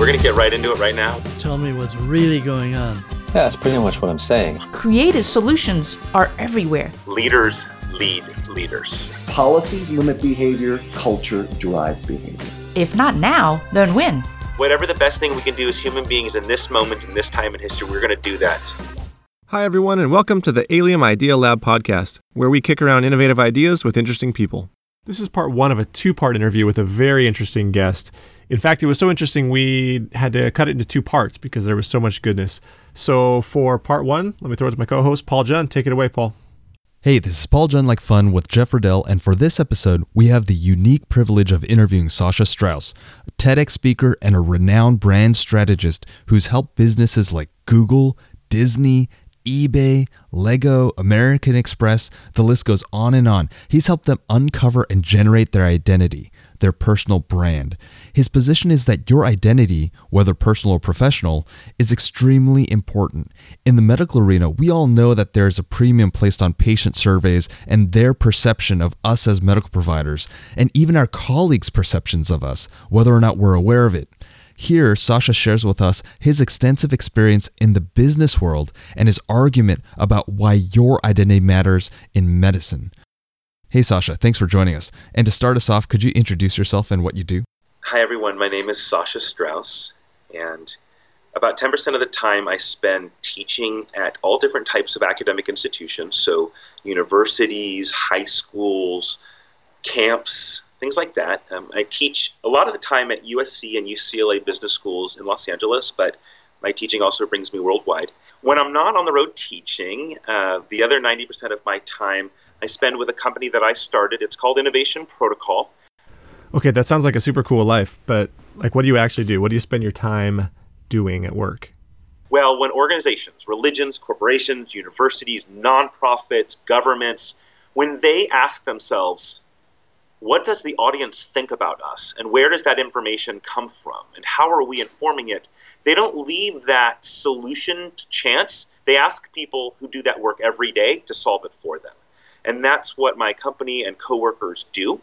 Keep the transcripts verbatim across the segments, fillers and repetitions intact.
We're going to get right into it right now. Tell me what's really going on. Yeah, that's pretty much what I'm saying. Creative solutions are everywhere. Leaders lead leaders. Policies limit behavior, culture drives behavior. If not now, then when? Whatever the best thing we can do as human beings in this moment, in this time in history, we're going to do that. Hi, everyone, and welcome to the Allium Idea Lab podcast, where we kick around innovative ideas with interesting people. This is part one of a two-part interview with a very interesting guest. In fact, it was so interesting we had to cut it into two parts because there was so much goodness. So for part one, let me throw it to my co-host, Paul Jun. Take it away, Paul. Hey, this is Paul Jun Like Fun with Jeff Riddell, and for this episode, we have the unique privilege of interviewing Sasha Strauss, a TEDx speaker and a renowned brand strategist who's helped businesses like Google, Disney, eBay, Lego, American Express, the list goes on and on. He's helped them uncover and generate their identity, their personal brand. His position is that your identity, whether personal or professional, is extremely important. In the medical arena, we all know that there is a premium placed on patient surveys and their perception of us as medical providers, and even our colleagues' perceptions of us, whether or not we're aware of it. Here, Sasha shares with us his extensive experience in the business world and his argument about why your identity matters in medicine. Hey, Sasha, thanks for joining us. And to start us off, could you introduce yourself and what you do? Hi, everyone. My name is Sasha Strauss, and about ten percent of the time I spend teaching at all different types of academic institutions, so universities, high schools, camps, things like that. Um, I teach a lot of the time at U S C and U C L A business schools in Los Angeles, but my teaching also brings me worldwide. When I'm not on the road teaching, uh, the other ninety percent of my time I spend with a company that I started. It's called Innovation Protocol. Okay, that sounds like a super cool life, but like, what do you actually do? What do you spend your time doing at work? Well, when organizations, religions, corporations, universities, nonprofits, governments, when they ask themselves, what does the audience think about us, and where does that information come from, and how are we informing it? They don't leave that solution to chance. They ask people who do that work every day to solve it for them. And that's what my company and coworkers do.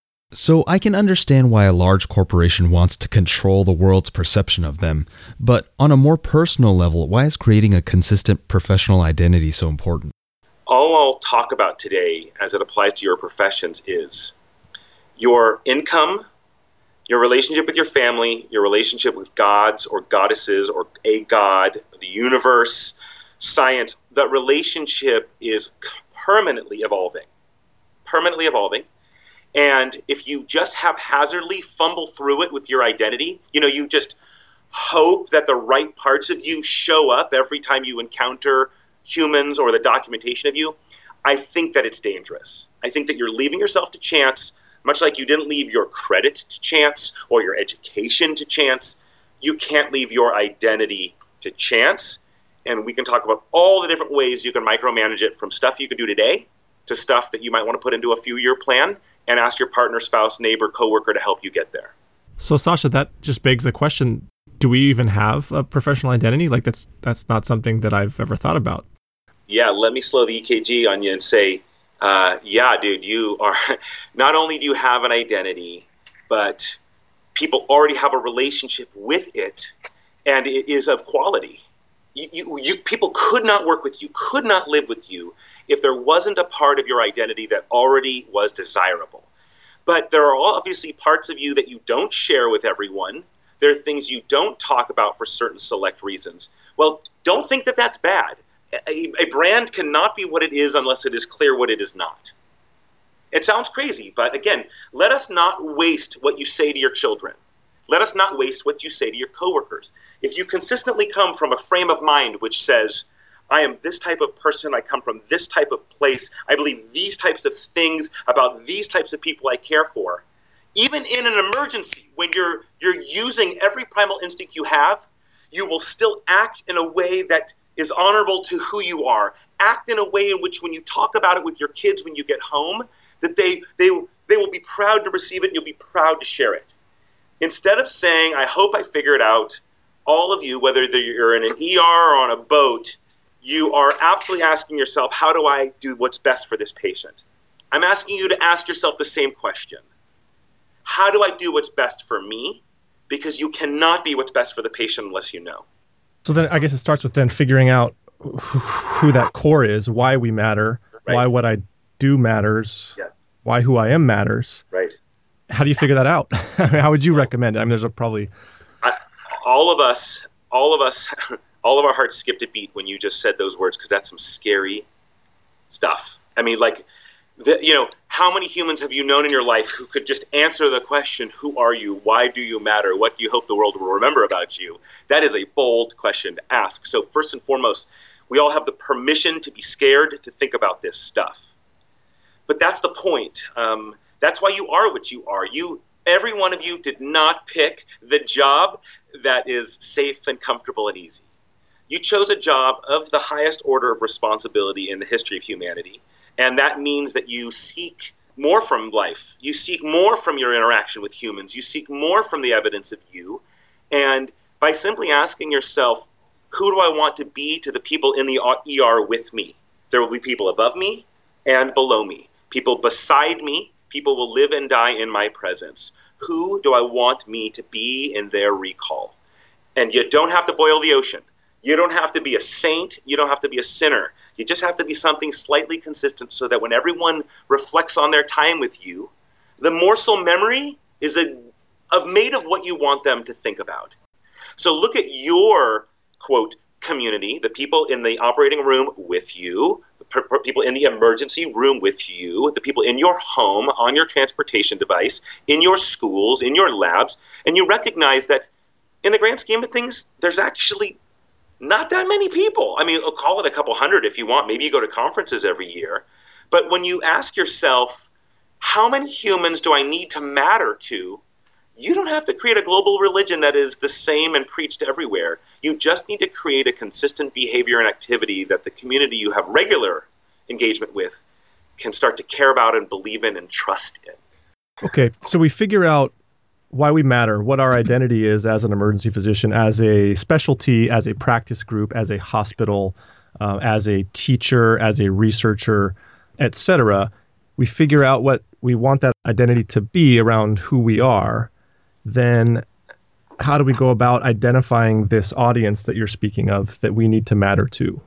So I can understand why a large corporation wants to control the world's perception of them. But on a more personal level, why is creating a consistent professional identity so important? All I'll talk about today as it applies to your professions is your income, your relationship with your family, your relationship with gods or goddesses or a god, the universe, science. That relationship is permanently evolving, permanently evolving. And if you just haphazardly fumble through it with your identity, you know, you just hope that the right parts of you show up every time you encounter humans or the documentation of you, I think that it's dangerous. I think that you're leaving yourself to chance. Much like you didn't leave your credit to chance or your education to chance, you can't leave your identity to chance. And we can talk about all the different ways you can micromanage it, from stuff you can do today to stuff that you might want to put into a few-year plan and ask your partner, spouse, neighbor, coworker to help you get there. So, Sasha, that just begs the question, do we even have a professional identity? Like, that's that's not something that I've ever thought about. Yeah, let me slow the E K G on you and say, Uh, yeah, dude, you are, not only do you have an identity, but people already have a relationship with it, and it is of quality. You, you, you, people could not work with you, could not live with you if there wasn't a part of your identity that already was desirable. But there are obviously parts of you that you don't share with everyone. There are things you don't talk about for certain select reasons. Well, don't think that that's bad. A, a brand cannot be what it is unless it is clear what it is not. It sounds crazy, but again, let us not waste what you say to your children. Let us not waste what you say to your coworkers. If you consistently come from a frame of mind which says, I am this type of person, I come from this type of place, I believe these types of things about these types of people I care for, even in an emergency, when you're you're using every primal instinct you have, you will still act in a way that is honorable to who you are. Act in a way in which when you talk about it with your kids when you get home, that they they they will be proud to receive it and you'll be proud to share it. Instead of saying, I hope I figure it out, all of you, whether you're in an E R or on a boat, you are absolutely asking yourself, how do I do what's best for this patient? I'm asking you to ask yourself the same question. How do I do what's best for me? because you cannot be what's best for the patient unless you know. So then I guess it starts with then figuring out who, who that core is, why we matter, Right. why what I do matters, Yes. why who I am matters. Right. How do you figure that out? How would you recommend it? I mean, there's a probably... I, all of us, all of us, all of our hearts skipped a beat when you just said those words, because that's some scary stuff. I mean, like, the, you know, how many humans have you known in your life who could just answer the question, who are you? Why do you matter? What do you hope the world will remember about you? That is a bold question to ask. So first and foremost, we all have the permission to be scared to think about this stuff. But that's the point. Um, that's why you are what you are. You, every one of you did not pick the job that is safe and comfortable and easy. You chose a job of the highest order of responsibility in the history of humanity. And that means that you seek more from life. You seek more from your interaction with humans. You seek more from the evidence of you. And by simply asking yourself, who do I want to be to the people in the E R with me? There will be people above me and below me. People beside me. People will live and die in my presence. Who do I want me to be in their recall? And you don't have to boil the ocean. You don't have to be a saint. You don't have to be a sinner. You just have to be something slightly consistent so that when everyone reflects on their time with you, the morsel memory is a, of made of what you want them to think about. So look at your, quote, community, the people in the operating room with you, the people in the emergency room with you, the people in your home, on your transportation device, in your schools, in your labs, and you recognize that in the grand scheme of things, there's actually not that many people. I mean, I'll call it a couple hundred if you want. Maybe you go to conferences every year. But when you ask yourself, how many humans do I need to matter to? You don't have to create a global religion that is the same and preached everywhere. You just need to create a consistent behavior and activity that the community you have regular engagement with can start to care about and believe in and trust in. Okay, so we figure out why we matter, what our identity is as an emergency physician, as a specialty, as a practice group, as a hospital, uh, as a teacher, as a researcher, et cetera. We figure out what we want that identity to be around who we are. Then how do we go about identifying this audience that you're speaking of that we need to matter to?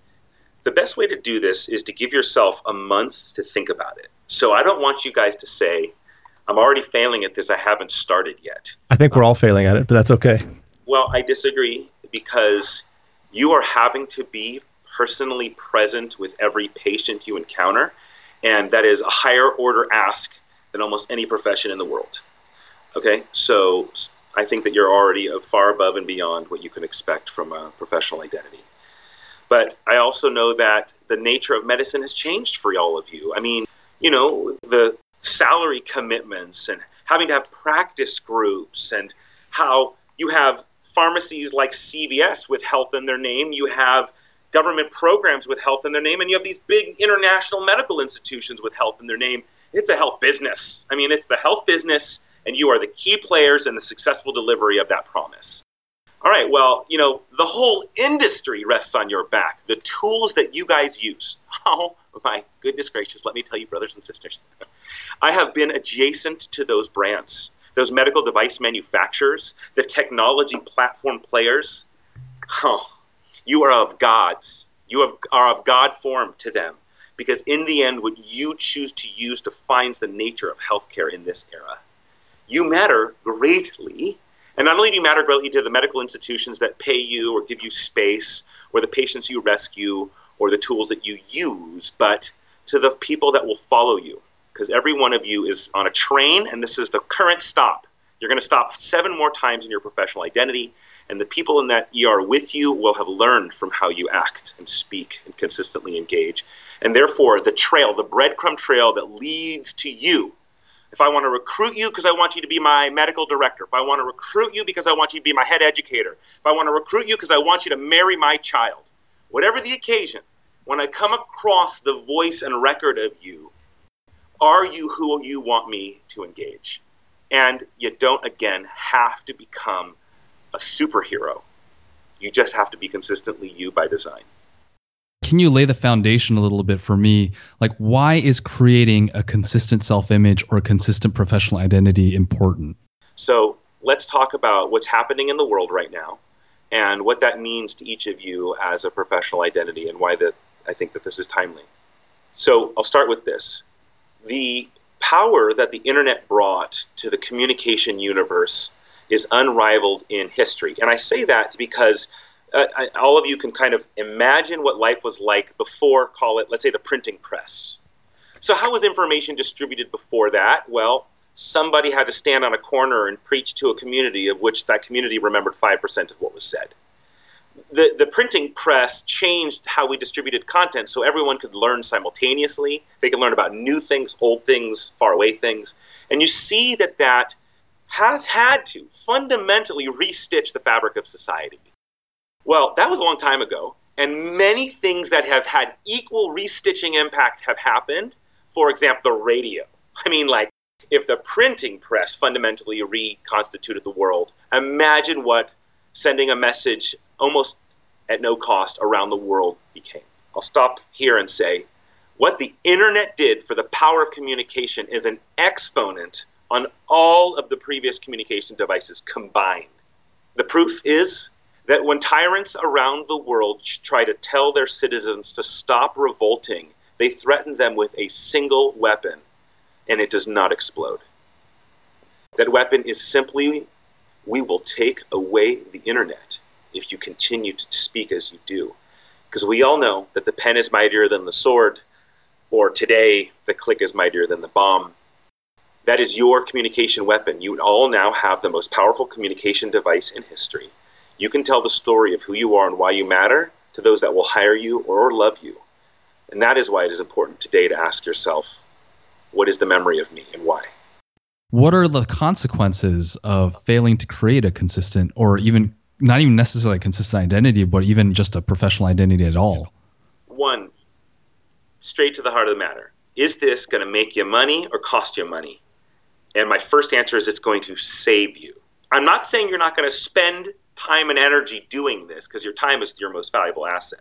The best way to do this is to give yourself a month to think about it. So I don't want you guys to say, I'm already failing at this, I haven't started yet. I think we're all failing at it, but that's okay. Well, I disagree, because you are having to be personally present with every patient you encounter, and that is a higher order ask than almost any profession in the world. Okay, so I think that you're already far above and beyond what you can expect from a professional identity. But I also know that the nature of medicine has changed for all of you. I mean, you know, the salary commitments and having to have practice groups, and how you have pharmacies like C V S with health in their name, you have government programs with health in their name, and you have these big international medical institutions with health in their name. It's a health business. I mean, it's the health business, and you are the key players in the successful delivery of that promise. All right, well, you know, the whole industry rests on your back. The tools that you guys use. Oh, my goodness gracious, let me tell you, brothers and sisters. I have been adjacent to those brands, those medical device manufacturers, the technology platform players. Oh, you are of God's. You have, are of God form to them, because in the end, what you choose to use defines the nature of healthcare in this era. You matter greatly. And not only do you matter greatly to the medical institutions that pay you or give you space, or the patients you rescue, or the tools that you use, but to the people that will follow you. Because every one of you is on a train, and this is the current stop. You're going to stop seven more times in your professional identity, and the people in that E R with you will have learned from how you act and speak and consistently engage. And therefore, the trail, the breadcrumb trail that leads to you. If I want to recruit you because I want you to be my medical director, if I want to recruit you because I want you to be my head educator, if I want to recruit you because I want you to marry my child, whatever the occasion, when I come across the voice and record of you, are you who you want me to engage? And you don't, again, have to become a superhero. You just have to be consistently you by design. Can you lay the foundation a little bit for me? Like, why is creating a consistent self-image or a consistent professional identity important? So let's talk about what's happening in the world right now and what that means to each of you as a professional identity and why that I think that this is timely. So I'll start with this. The power that the internet brought to the communication universe is unrivaled in history. And I say that because uh, I, all of you can kind of imagine what life was like before, call it, let's say, the printing press. So how was information distributed before that? Well, somebody had to stand on a corner and preach to a community of which that community remembered five percent of what was said. The, the printing press changed how we distributed content so everyone could learn simultaneously. They could learn about new things, old things, faraway things. And you see that that has had to fundamentally restitch the fabric of society. Well, that was a long time ago, and many things that have had equal restitching impact have happened. For example, the radio. I mean, like, if the printing press fundamentally reconstituted the world, imagine what sending a message almost at no cost around the world became. I'll stop here and say, what the internet did for the power of communication is an exponent on all of the previous communication devices combined. The proof is that when tyrants around the world try to tell their citizens to stop revolting, they threaten them with a single weapon, and it does not explode. That weapon is simply, we will take away the internet if you continue to speak as you do. Because we all know that the pen is mightier than the sword, or today, the click is mightier than the bomb. That is your communication weapon. You all now have the most powerful communication device in history. You can tell the story of who you are and why you matter to those that will hire you or love you. And that is why it is important today to ask yourself, what is the memory of me and why? What are the consequences of failing to create a consistent, or even not even necessarily a consistent identity, but even just a professional identity at all? One, straight to the heart of the matter. Is this going to make you money or cost you money? And my first answer is it's going to save you. I'm not saying you're not going to spend time and energy doing this, because your time is your most valuable asset.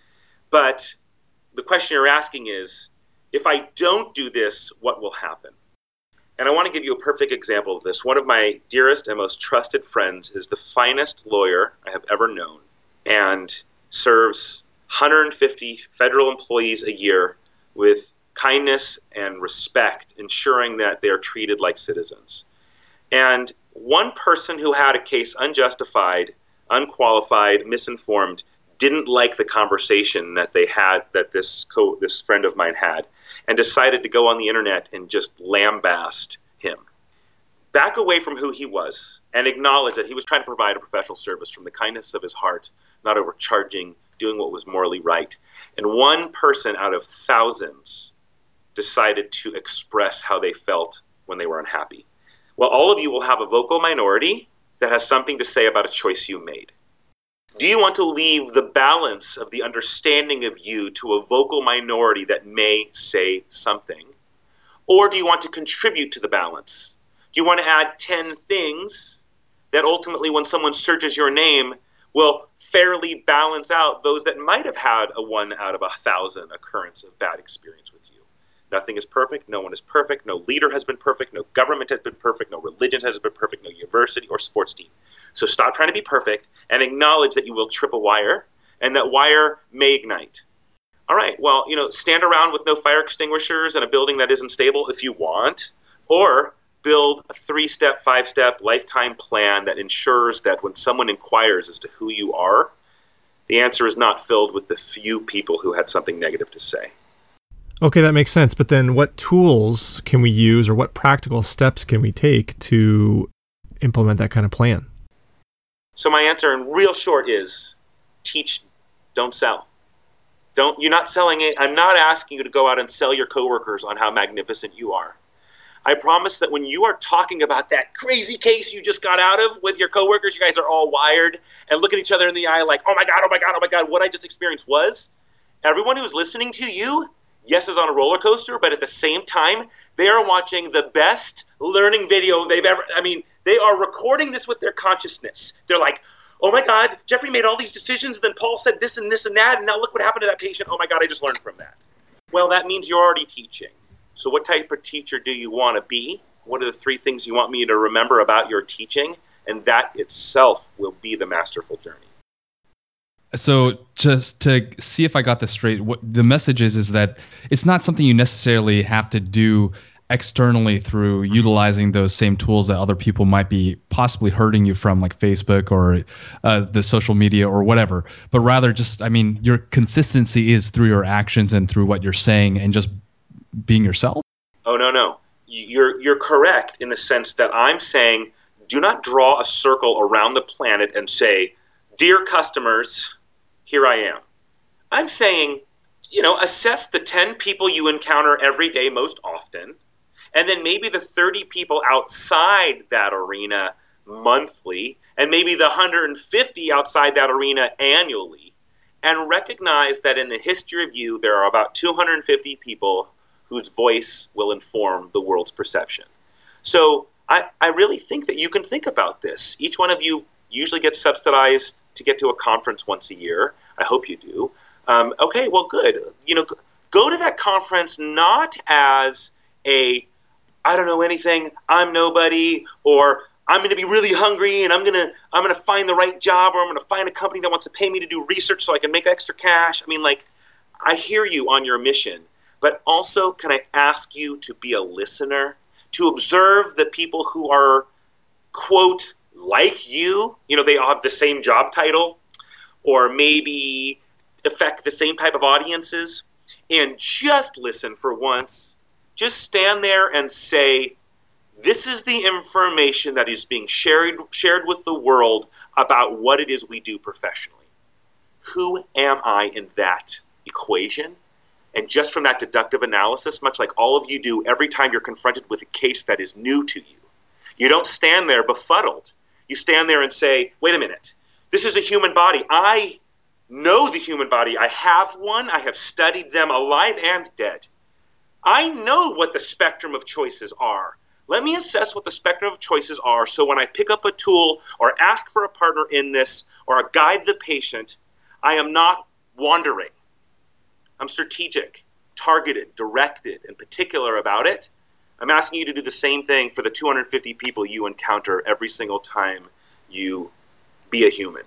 But the question you're asking is, if I don't do this, what will happen? And I want to give you a perfect example of this. One of my dearest and most trusted friends is the finest lawyer I have ever known and serves one hundred fifty federal employees a year with kindness and respect, ensuring that they are treated like citizens. And one person who had a case unjustified, unqualified, misinformed, didn't like the conversation that they had, that this co- this friend of mine had, and decided to go on the internet and just lambast him. Back away from who he was and acknowledge that he was trying to provide a professional service from the kindness of his heart, not overcharging, doing what was morally right. And one person out of thousands decided to express how they felt when they were unhappy. Well, all of you will have a vocal minority that has something to say about a choice you made. Do you want to leave the balance of the understanding of you to a vocal minority that may say something? Or do you want to contribute to the balance? Do you want to add ten things that ultimately, when someone searches your name, will fairly balance out those that might have had a one out of a thousand occurrence of bad experience with you? Nothing is perfect. No one is perfect. No leader has been perfect. No government has been perfect. No religion has been perfect. No university or sports team. So stop trying to be perfect and acknowledge that you will trip a wire and that wire may ignite. All right, well, you know, stand around with no fire extinguishers in a building that isn't stable if you want, or build a three-step, five-step lifetime plan that ensures that when someone inquires as to who you are, the answer is not filled with the few people who had something negative to say. Okay, that makes sense. But then what tools can we use, or what practical steps can we take to implement that kind of plan? So my answer in real short is teach, don't sell. Don't, you're not selling it. I'm not asking you to go out and sell your coworkers on how magnificent you are. I promise that when you are talking about that crazy case you just got out of with your coworkers, you guys are all wired and look at each other in the eye like, oh my God, oh my God, oh my God, what I just experienced was, everyone who's listening to you, yes, is on a roller coaster, but at the same time, they are watching the best learning video they've ever, I mean, they are recording this with their consciousness. They're like, oh my God, Jeffrey made all these decisions, and then Paul said this and this and that, and now look what happened to that patient. Oh my God, I just learned from that. Well, that means you're already teaching. So what type of teacher do you want to be? What are the three things you want me to remember about your teaching? and that itself will be the masterful journey. So just to see if I got this straight, what the message is is that it's not something you necessarily have to do externally through utilizing those same tools that other people might be possibly hurting you from, like Facebook or uh, the social media or whatever, but rather just, I mean, your consistency is through your actions and through what you're saying and just being yourself? Oh, no, no. You're, you're correct in the sense that I'm saying do not draw a circle around the planet and say, dear customers, here I am. I'm saying, you know, assess the ten people you encounter every day most often, and then maybe the thirty people outside that arena monthly, and maybe the one hundred fifty outside that arena annually, and recognize that in the history of you, there are about two hundred fifty people whose voice will inform the world's perception. So I, I really think that you can think about this. Each one of you usually gets subsidized to get to a conference once a year. I hope you do. Um, okay, well, good. You know, go to that conference not as a, I don't know anything, I'm nobody, or I'm going to be really hungry and I'm going to I'm going to find the right job, or I'm going to find a company that wants to pay me to do research so I can make extra cash. I mean, like, I hear you on your mission, but also can I ask you to be a listener, to observe the people who are, quote, like you, you know, they all have the same job title, or maybe affect the same type of audiences, and just listen for once. Just stand there and say, this is the information that is being shared shared with the world about what it is we do professionally. Who am I in that equation? And just from that deductive analysis, much like all of you do every time you're confronted with a case that is new to you, you don't stand there befuddled. You stand there and say, wait a minute, this is a human body. I know the human body. I have one. I have studied them alive and dead. I know what the spectrum of choices are. Let me assess what the spectrum of choices are, so when I pick up a tool or ask for a partner in this or guide the patient, I am not wandering. I'm strategic, targeted, directed, and particular about it. I'm asking you to do the same thing for the two hundred fifty people you encounter every single time you be a human.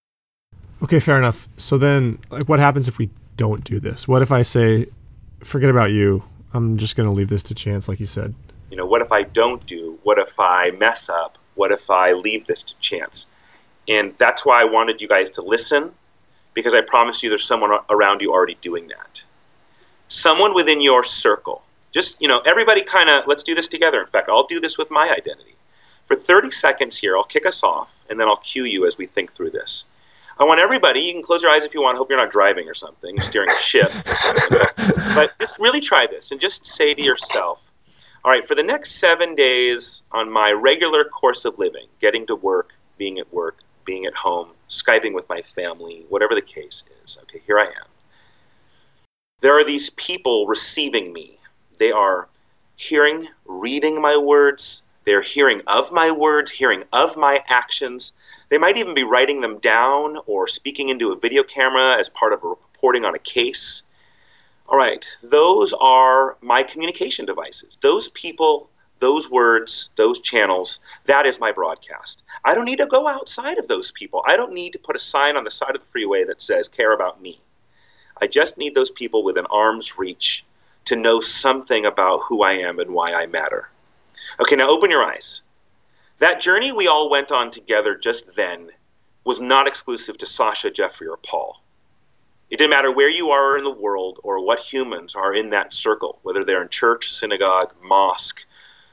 Okay, fair enough. So then, like, what happens if we don't do this? What if I say, forget about you, I'm just going to leave this to chance, like you said? You know, what if I don't do? What if I mess up? What if I leave this to chance? And that's why I wanted you guys to listen, because I promise you there's someone around you already doing that. Someone within your circle. Just, you know, everybody kind of, let's do this together. In fact, I'll do this with my identity. For thirty seconds here, I'll kick us off, and then I'll cue you as we think through this. I want everybody, you can close your eyes if you want. I hope you're not driving or something, steering a ship or something. But, but just really try this and just say to yourself, all right, for the next seven days on my regular course of living, getting to work, being at work, being at home, Skyping with my family, whatever the case is, okay, here I am. There are these people receiving me. They are hearing, reading my words. They're hearing of my words, hearing of my actions. They might even be writing them down or speaking into a video camera as part of a reporting on a case. All right, those are my communication devices. Those people, those words, those channels, that is my broadcast. I don't need to go outside of those people. I don't need to put a sign on the side of the freeway that says, care about me. I just need those people within arm's reach to know something about who I am and why I matter. Okay, now open your eyes. That journey we all went on together just then was not exclusive to Sasha, Jeffrey, or Paul. It didn't matter where you are in the world or what humans are in that circle, whether they're in church, synagogue, mosque,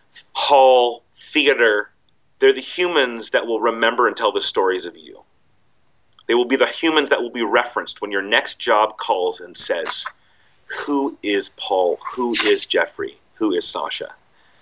hall, theater. They're the humans that will remember and tell the stories of you. They will be the humans that will be referenced when your next job calls and says, who is Paul? Who is Jeffrey? Who is Sasha?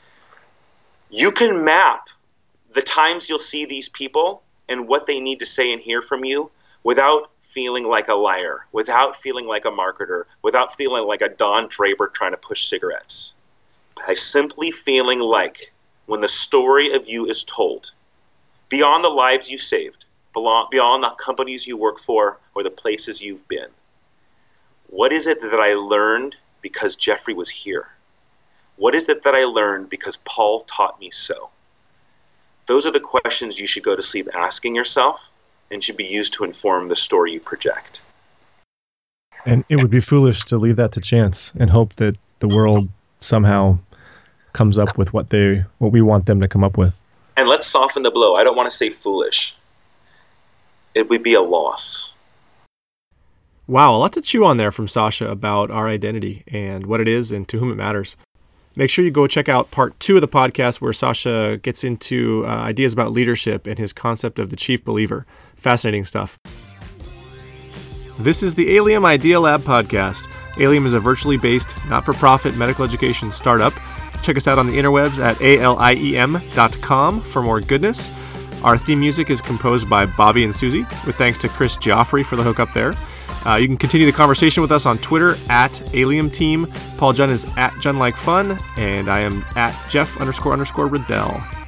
You can map the times you'll see these people and what they need to say and hear from you without feeling like a liar, without feeling like a marketer, without feeling like a Don Draper trying to push cigarettes. By simply feeling like when the story of you is told, beyond the lives you saved, beyond the companies you work for or the places you've been, what is it that I learned because Jeffrey was here? What is it that I learned because Paul taught me so? those are the questions you should go to sleep asking yourself and should be used to inform the story you project. And it would be foolish to leave that to chance and hope that the world somehow comes up with what they what we want them to come up with. And let's soften the blow. I don't want to say foolish. It would be a loss. Wow, a lot to chew on there from Sasha about our identity and what it is and to whom it matters. Make sure you go check out part two of the podcast where Sasha gets into uh, ideas about leadership and his concept of the chief believer. Fascinating stuff. This is the Alium Idea Lab podcast. Alium is a virtually based, not-for-profit medical education startup. Check us out on the interwebs at A L I E M dot com for more goodness. Our theme music is composed by Bobby and Susie, with thanks to Chris Joffrey for the hookup there. Uh, you can continue the conversation with us on Twitter at Alium Team. Paul Jun is at JunLikeFun, and I am at Jeff underscore underscore Riddell.